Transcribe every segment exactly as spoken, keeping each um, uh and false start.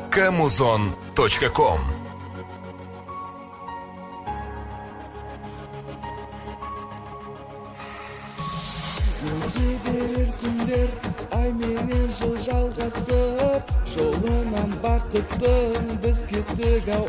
камузон точка ком. Өте берер күндер ай менен жыл жалғасып, жолынан бақыттың біз кеттік ау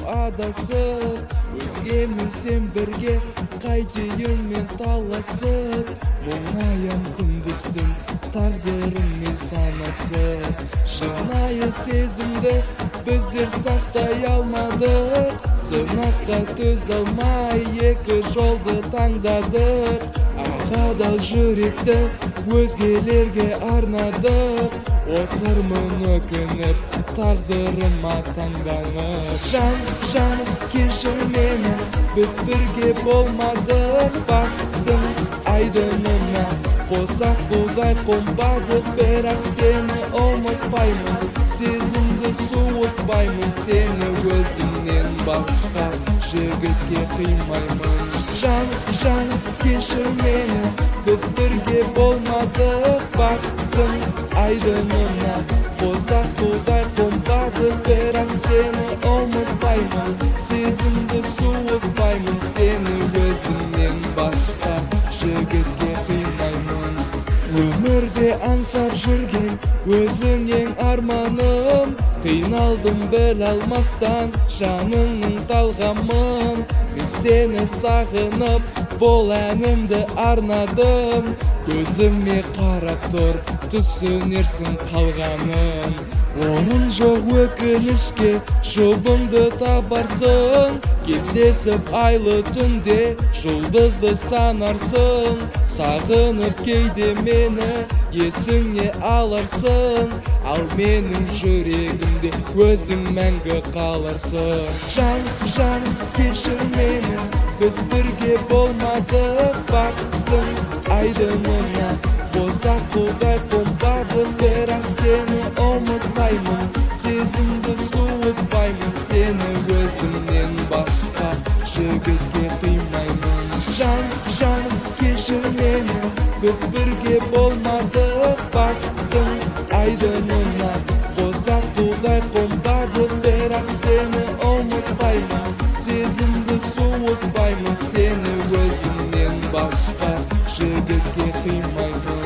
адасып. Өзгемен сен бірге қайтейін мен таласып, мұңайым күндіздің тағдырымен санасып. Шынайы сезімді біздер сақтай алмадық, сынаққа төзе алмай екі жолды таңдадық. Ағадал жүректі өзгелерге арнадық, отырмын өкініп тағдырыма таңданып. Жан, жан, кешір мені, біз бірге болмадық, бақтың айдынына қосақ бұлдай қонбадық. Бірақ сені ұмытпаймын, сезімді суытпаймын, сені өзімнен басқа жігітке қимаймын. Жан, жан, кешір мені, біз бірге болмадық, бақтың айдынына қосақ бұлдай қонбадық. Бірақ сені ұмытпаймын, сезімді суытпаймын, сені өзімнен басқа жігітке қимаймын. Өмірде аңсап жүрген өзіңнен арманым, қиналдым біле алмастан жаныңның талғамын. Мен сені сағынып бұл әнімді арнадым, көзіме қарап тұр түсінерсің қалғанын. Оның жоқ өкінішке жұбыңды табарсың, кездесіп айлы түнде жұлдызды санарсың. Сағынып кейде мені есіңе аларсың, ал менің жүрегімде өзің мәңгі қаларсың. Жан, жан, кешір мені, біз бірге болмадық, бақтың айдынына қосақ бұлдай қонбадық. Бірақ сені ұмытпаймын, сезімді суытпаймын, сені өзімнен басқа жігітке қимаймын. Жан, жан, кешір мені, біз бірге болмадық, бақтың айдынына қосақ бұлдай қонбадық. Бірақ сені ұмытпаймын, сезімді суытпаймын, сені өзімнен басқа жігітке қимаймын.